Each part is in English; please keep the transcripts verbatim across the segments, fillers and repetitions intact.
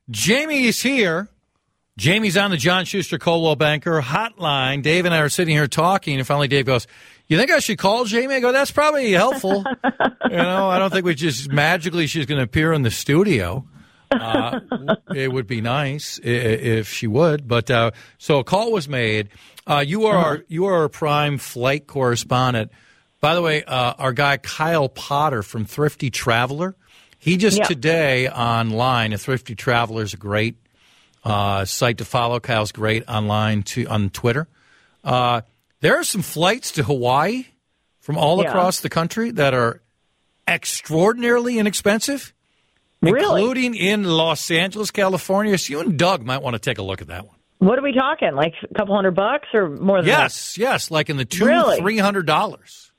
Jamie's here. Jamie's on the John Schuster Coldwell Banker hotline. Dave and I are sitting here talking, and finally Dave goes, you think I should call Jamie? I go, that's probably helpful. you know, I don't think we just magically she's going to appear in the studio. Uh, it would be nice if she would. But uh, so a call was made. Uh, you are our, you are our prime flight correspondent. By the way, uh, our guy Kyle Potter from Thrifty Traveler, he just yeah. today online, a Thrifty Traveler is a great uh, site to follow. Kyle's great online to on Twitter. Uh, there are some flights to Hawaii from all yeah. across the country that are extraordinarily inexpensive, really? including in Los Angeles, California. So you and Doug might want to take a look at that one. What are we talking? Like a couple hundred bucks or more than yes, that? Yes, yes, like in the two, really? three hundred dollars.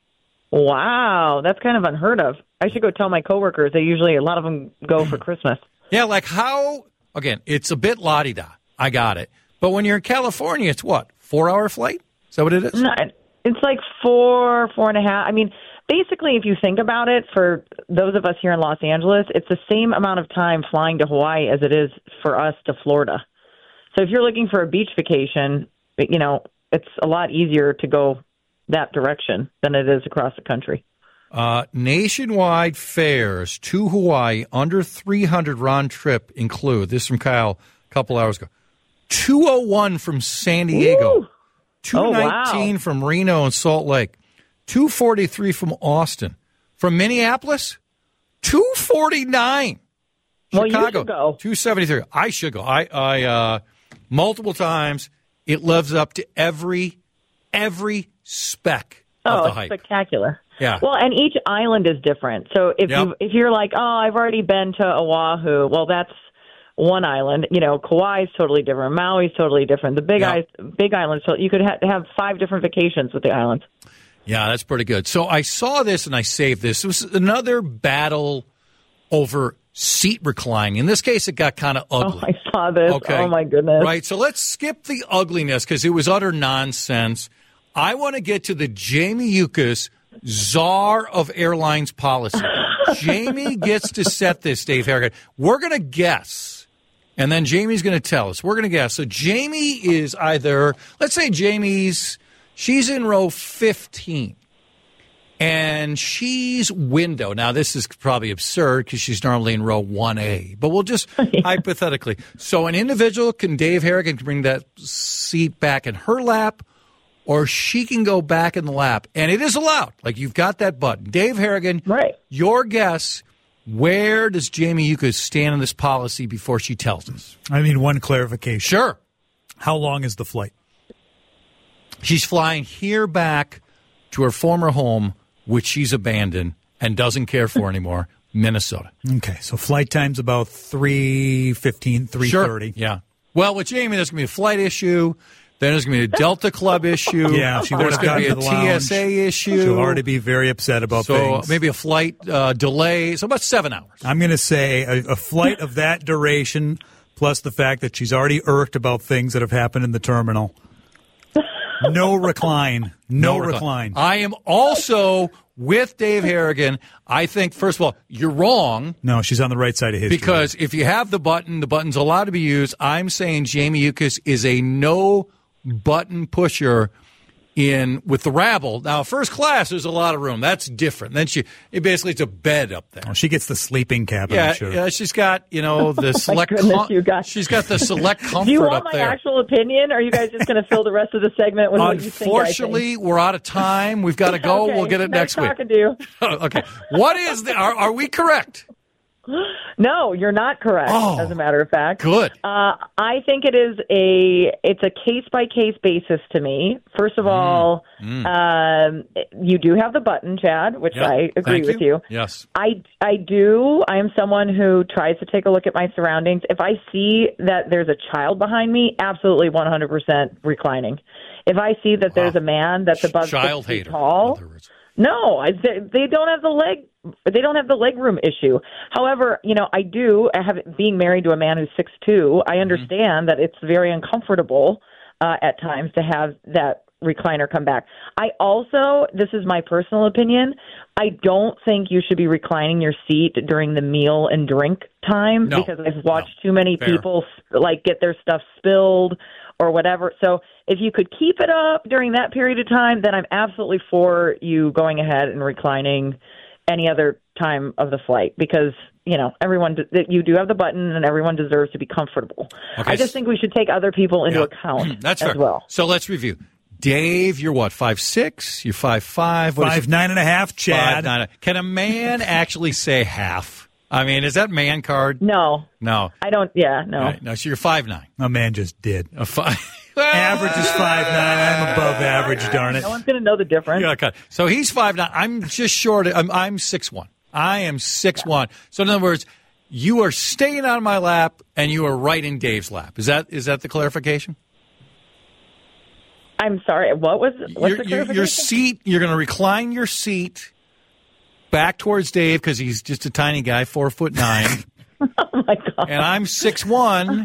Wow, that's kind of unheard of. I should go tell my coworkers. They usually, a lot of them go for Christmas. Yeah, like how, again, it's a bit la-di-da. I got it. But when you're in California, it's what, four-hour flight? Is that what it is? No, it's like four, four and a half. I mean, basically, if you think about it, for those of us here in Los Angeles, it's the same amount of time flying to Hawaii as it is for us to Florida. So if you're looking for a beach vacation, you know, it's a lot easier to go that direction than it is across the country. Uh, nationwide fares to Hawaii under three hundred round trip include, this from Kyle a couple hours ago, two oh one from San Diego, Woo! two nineteen oh, wow. from Reno and Salt Lake, two forty-three from Austin. From Minneapolis, two forty-nine. Well, Chicago, you should go. two seventy-three. I should go. I, I uh, multiple times. It lives up to every every spec oh, of the it's hype. Spectacular. Yeah. Well, and each island is different. So if Yep. you if you're like, oh, I've already been to Oahu, well, that's one island. You know, Kauai is totally different. Maui is totally different. The Big Yep. I, Big Island. So you could ha- have five different vacations with the islands. Yeah, that's pretty good. So I saw this and I saved this. It was another battle over seat reclining. In this case, it got kind of ugly. Oh, I saw this. Okay. Oh, my goodness. Right, so let's skip the ugliness because it was utter nonsense. I want to get to the Jamie Yuccas czar of airlines policy. Jamie gets to set this, Dave Harrigan. We're going to guess, and then Jamie's going to tell us. We're going to guess. So Jamie is either, let's say Jamie's, she's in row fifteen. And she's window. Now, this is probably absurd because she's normally in row one A. But we'll just yeah. hypothetically. So an individual, can Dave Harrigan can bring that seat back in her lap, or she can go back in the lap. And it is allowed. Like, you've got that button. Dave Harrigan, right. Your guess, where does Jamie Yuccas stand in this policy before she tells us? I need one clarification. Sure. How long is the flight? She's flying here back to her former home, which she's abandoned and doesn't care for anymore, Minnesota. Okay, so flight time's about three fifteen, three thirty. Sure. Yeah. Well, with Jamie, there's going to be a flight issue. Then there's going to be a Delta Club issue. Yeah, she there's would have going to be a gotten to the T S A lounge. issue. She'll already be very upset about so things. maybe a flight uh, delay. So about seven hours. I'm going to say a, a flight of that duration, plus the fact that she's already irked about things that have happened in the terminal. No recline. No, no recline. recline. I am also with Dave Harrigan. I think, first of all, you're wrong. No, she's on the right side of history. Because if you have the button, the button's allowed to be used. I'm saying Jamie Yuccas is a no-button pusher in with the rabble. Now, first class, there's a lot of room. That's different. Then she, it basically, it's a bed up there. Oh, she gets the sleeping cabin, yeah, I'm sure. Yeah, she's got, you know, the select. goodness, com- you guys. She's got the select comfort Do you want up my there. actual opinion, or are you guys just going to fill the rest of the segment with what you think I Unfortunately, think? we're out of time. We've got to go. Okay, We'll get it nice next week. talking to you. Okay. What is the? Are, are we correct? No, you're not correct. Oh, as a matter of fact, good. Uh, I think it is a it's a case by case basis to me. First of mm. all, mm. Um, you do have the button, Chad, which yep. I agree Thank with you. you. Yes, I I do. I am someone who tries to take a look at my surroundings. If I see that there's a child behind me, absolutely one hundred percent reclining. If I see that wow. there's a man that's above child six feet hater, tall. No, I, they, they don't have the leg. They don't have the leg room issue. However, you know, I do. I have being married to a man who's six two. I understand mm-hmm. that it's very uncomfortable uh, at times to have that recliner come back. I also, this is my personal opinion, I don't think you should be reclining your seat during the meal and drink time no, because I've watched no, too many fair. people like get their stuff spilled or whatever. So if you could keep it up during that period of time, then I'm absolutely for you going ahead and reclining any other time of the flight because, you know, everyone, you do have the button and everyone deserves to be comfortable. Okay. I just think we should take other people into yeah. account That's as fair. well. So let's review. Dave, you're what, five six? You're five five? What five nine and a half, Chad. Five, nine. Can a man actually say half? I mean, is that man card? No. No. I don't, yeah, no. Right, no, so you're five nine. A man just did. A five. Average is five nine. I'm above average, darn it. No one's going to know the difference. Yeah, okay. So he's five nine. I'm just short. I'm, I'm six one. I am six one. So in other words, you are staying on my lap and you are right in Dave's lap. Is that is that the clarification? I'm sorry. What was what's your, the your, clarification? your seat, you're going to recline your seat back towards Dave because he's just a tiny guy, four foot nine. Oh, my God. And I'm six one,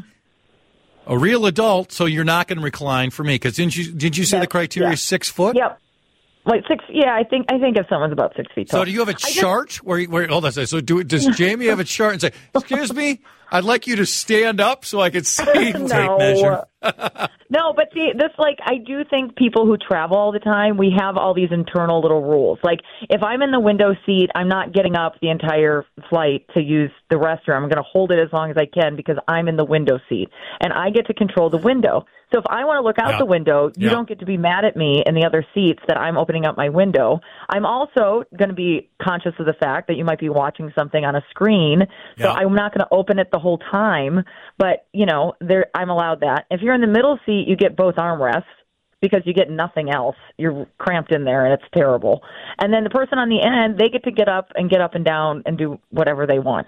a real adult, so you're not going to recline for me. Because didn't you, did you say Yes, the criteria yeah. is six foot? Yep. Like six, yeah, I think I think if someone's about six feet tall. So do you have a I chart just, where, where hold on a second. So do, does Jamie have a chart and say, excuse me, I'd like you to stand up so I could see no. tape measure? No, but see, this, like, I do think people who travel all the time, we have all these internal little rules. Like, if I'm in the window seat, I'm not getting up the entire flight to use the restroom. I'm going to hold it as long as I can because I'm in the window seat, and I get to control the window. So if I want to look out Yeah. the window, you Yeah. don't get to be mad at me in the other seats that I'm opening up my window. I'm also going to be conscious of the fact that you might be watching something on a screen, so Yeah. I'm not going to open it the whole time. But, you know, there I'm allowed that. If you're in the middle seat, you get both armrests because you get nothing else. You're cramped in there, and it's terrible. And then the person on the end, they get to get up and get up and down and do whatever they want.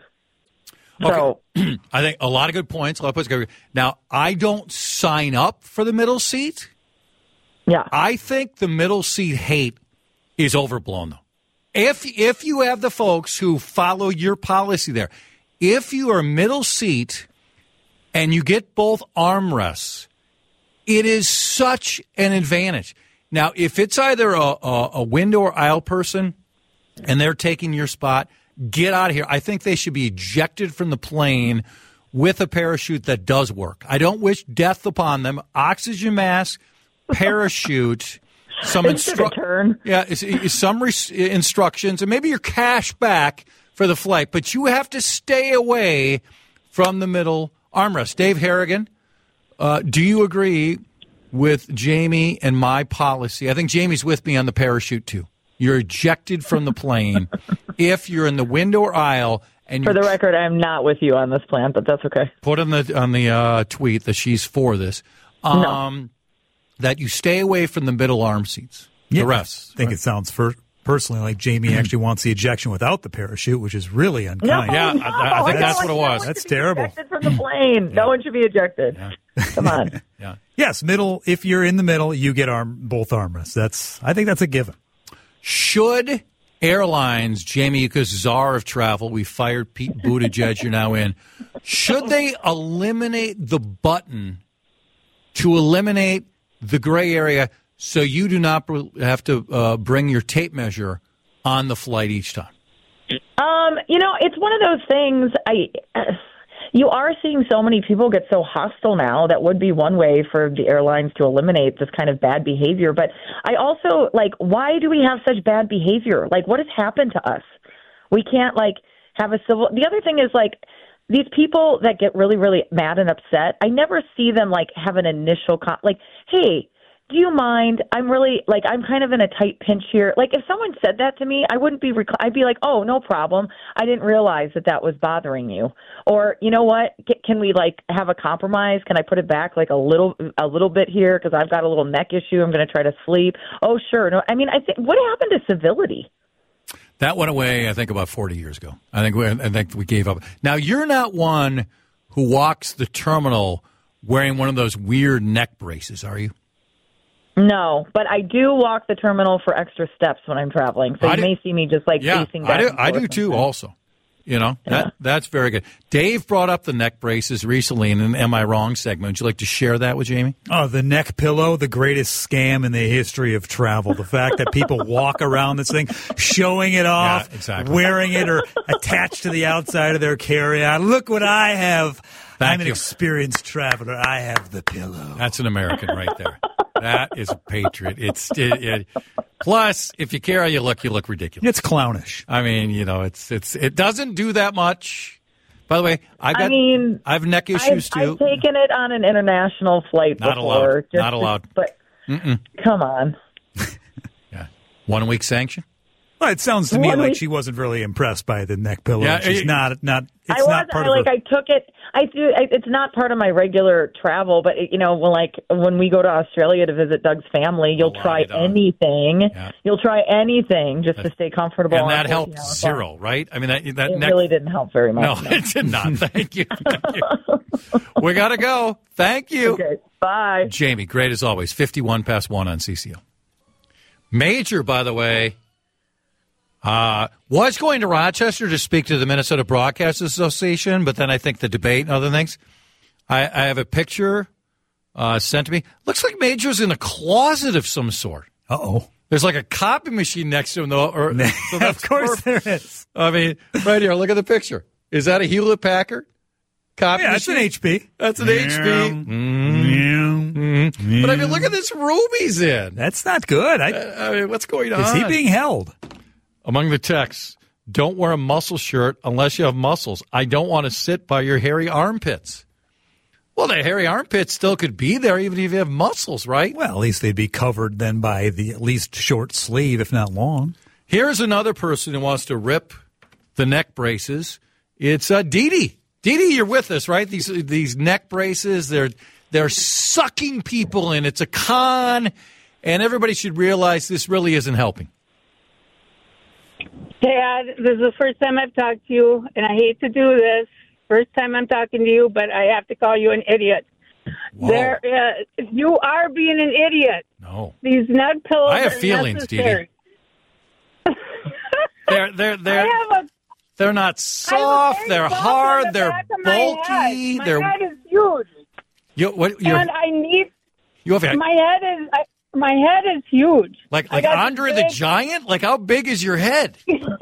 So, Okay. I think a lot of good points. A lot of points. Now, I don't sign up for the middle seat. yeah. I think the middle seat hate is overblown, though. If if you have the folks who follow your policy there, if you are middle seat and you get both armrests, it is such an advantage. Now, if it's either a, a, a window or aisle person and they're taking your spot, get out of here. I think they should be ejected from the plane with a parachute that does work. I don't wish death upon them. Oxygen mask, parachute, some instru- turn. yeah, it's, it's some res- instructions, and maybe your cash back for the flight. But you have to stay away from the middle armrest. Dave Harrigan, uh, do you agree with Jamie and my policy? I think Jamie's with me on the parachute too. You're ejected from the plane if you're in the window or aisle. And For you're the record, I'm not with you on this plan, but that's okay. put on the on the uh, tweet that she's for this. Um, No. That you stay away from the middle arm seats. Yeah, The rest. I think it sounds for, personally like Jamie actually wants the ejection without the parachute, which is really No, unkind. Yeah, no, I- I think no that's one- what it no was. one That's should be terrible. ejected from the plane. No one should be ejected. Come on. Yeah. Yes, middle. If you're in the middle, you get arm both armrests. That's. I think that's a given. Should airlines, Jamie Yuccas, czar of travel, we fired Pete Buttigieg, you're now in, should they eliminate the button to eliminate the gray area so you do not have to uh, bring your tape measure on the flight each time? Um, you know, it's one of those things. I, uh, you are seeing so many people get so hostile now. That would be one way for the airlines to eliminate this kind of bad behavior. But I also like, why do we have such bad behavior? Like, what has happened to us? We can't like have a civil. The other thing is like these people that get really, really mad and upset. I never see them like have an initial con- like, hey. Do you mind? I'm really, like, I'm kind of in a tight pinch here. Like, if someone said that to me, I wouldn't be, rec- I'd be like, oh, no problem. I didn't realize that that was bothering you. Or, you know what? C- can we, like, have a compromise? Can I put it back, like, a little a little bit here? Because I've got a little neck issue. I'm going to try to sleep. Oh, sure. No, I mean, I think, what happened to civility? That went away, I think, about forty years ago. I think we, I think we gave up. Now, you're not one who walks the terminal wearing one of those weird neck braces, are you? No, but I do walk the terminal for extra steps when I'm traveling. So I you do, may see me just like yeah, facing back I do, and I forth do too sometimes. also. You know, that Yeah. that's very good. Dave brought up the neck braces recently in an Am I Wrong segment. Would you like to share that with Jamie? Oh, the neck pillow, the greatest scam in the history of travel. The fact that people walk around this thing, showing it off, Yeah, exactly. wearing it or attached to the outside of their carry-on. Look what I have. Thank I'm an you. experienced traveler. I have the pillow. That's an American right there. That is a patriot. It's it, it, plus, if you care how you look, you look ridiculous. It's clownish. I mean, you know, it's it's it doesn't do that much. By the way, I've got I mean, I have neck issues I've, too. I've taken it on an international flight Not before. allowed. just Not to- allowed. But Mm-mm. come on. Yeah, one week sanction. Well, it sounds to me One like week- she wasn't really impressed by the neck pillow. Yeah, She's it- not. Not. It's I was not part I, of like her. I took it. I do. I, it's not part of my regular travel, but it, you know, when like when we go to Australia to visit Doug's family, you'll Oh, try right on. anything. Yeah. You'll try anything just to stay comfortable. And on that the- helped you know, so zero, right? I mean, that that It neck. really didn't help very no, much. it did not. Thank you. Thank you. We got to go. Thank you. Okay. Bye. Jamie, great as always. fifty-one past one on C C O. Major, by the way, uh, was going to Rochester to speak to the Minnesota Broadcast Association, but then I think the debate and other things. I, I have a picture uh, sent to me. Looks like Major's in a closet of some sort. Uh-oh. There's like a copy machine next to him, though. Or, so that's Of course perfect. there is. I mean, right here, look at the picture. Is that a Hewlett Packard copy Yeah, it's machine? an H P. That's an H P. Mm-hmm. But I mean, look at this room he's in. That's not good. I, I mean, what's going on? is he being held? Among the texts, don't wear a muscle shirt unless you have muscles. I don't want to sit by your hairy armpits. Well, the hairy armpits still could be there even if you have muscles, right? Well, at least they'd be covered then by the at least short sleeve, if not long. Here's another person who wants to rip the neck braces. It's uh, Dee Dee. Dee Dee, you're with us, right? These these neck braces, they're they're sucking people in. It's a con, and everybody should realize this really isn't helping. Dad, this is the first time I've talked to you, and I hate to do this. First time I'm talking to you, but I have to call you an idiot. Whoa. There, uh, you are being an idiot. No. These neck pillows I have are feelings, Dee Dee. necessary. They're they're I they're have a, they're not I have a soft. very They're soft hard. on the They're back of my bulky. head. My They're head is huge, you what you and I need you have a, my head is I, my head is huge. like I like got Andre this the big- Giant. Like how big is your head?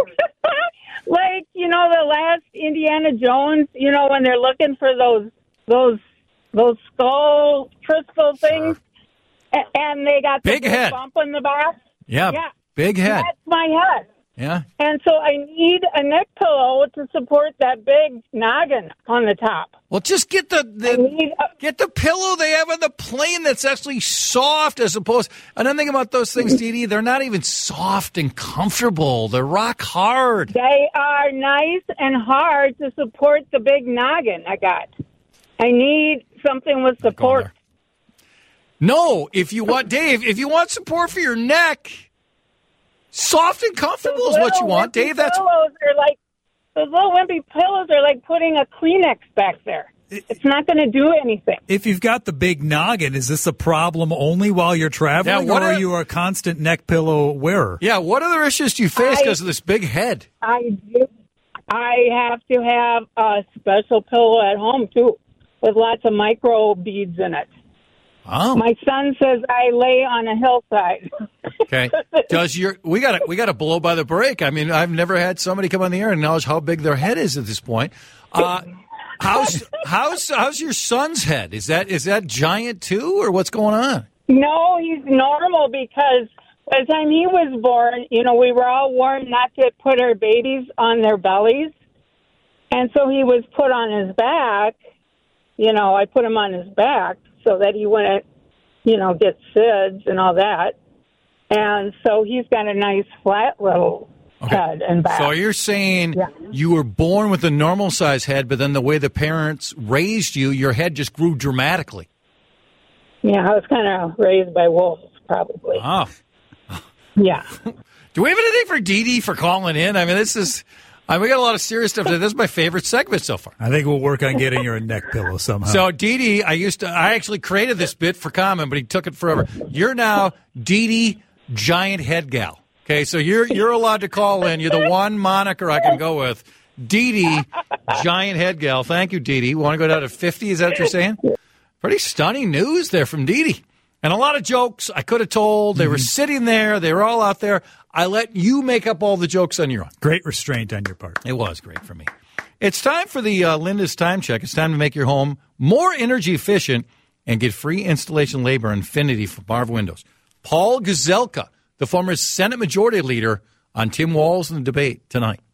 Like, you know, the last Indiana Jones, you know, when they're looking for those those those skull crystal things, a- and they got the Big head. bump in the back. Yeah, Yeah. big head. That's my head. Yeah. And so I need a neck pillow to support that big noggin on the top. Well, just get the, I the need a, get the pillow they have on the plane that's actually soft as opposed. Another thing about those things, Dee Dee, they're not even soft and comfortable. They're rock hard. they are nice and hard to support the big noggin I got. I need something with Going support. there. No, if you want, Dave, if you want support for your neck, soft and comfortable Those is what you little want, wimpy Dave. That's pillows are like those little wimpy pillows are like putting a Kleenex back there. It's not going to do anything. If you've got the big noggin, is this a problem only while you're traveling, Yeah, what or are are- you a constant neck pillow wearer? yeah. What other issues do you face I- because of this big head? I do. I have to have a special pillow at home too, with lots of micro beads in it. Oh, My son says I lay on a hillside. okay. Does your we got to we got to blow by the break? I mean, I've never had somebody come on the air and acknowledge how big their head is at this point. Uh, how's how's how's your son's head? Is that is that giant too, or what's going on? No, he's normal because by the time he was born, you know, we were all warned not to put our babies on their bellies. And so he was put on his back. You know, I put him on his back so that he wouldn't, you know, get S I D S and all that. And so he's got a nice flat little Okay. head and back. So you're saying Yeah. you were born with a normal size head, but then the way the parents raised you, your head just grew dramatically. Yeah, I was kind of raised by wolves, probably. Oh. Yeah. Do we have anything for Dee Dee for calling in? I mean, this is. I mean, we got a lot of serious stuff today. This is my favorite segment so far. I think we'll work on getting your neck pillow somehow. So, Dee Dee, I used to, I actually created this bit for Common, but he took it forever. You're now Dee Dee Giant Head Gal. Okay, so you're you're allowed to call in. You're the one moniker I can go with. Dee Dee, giant head gal. Thank you, Dee Dee. Want to go down to fifty? Is that what you're saying? Pretty stunning news there from Dee Dee. And a lot of jokes I could have told. They were sitting there. They were all out there. I let you make up all the jokes on your own. Great restraint on your part. It was great for me. It's time for the uh, Linda's Time Check. It's time to make your home more energy efficient and get free installation labor and Infinity from Marv Windows. Paul Gazelka, the former Senate Majority Leader, on Tim Walz in the debate tonight.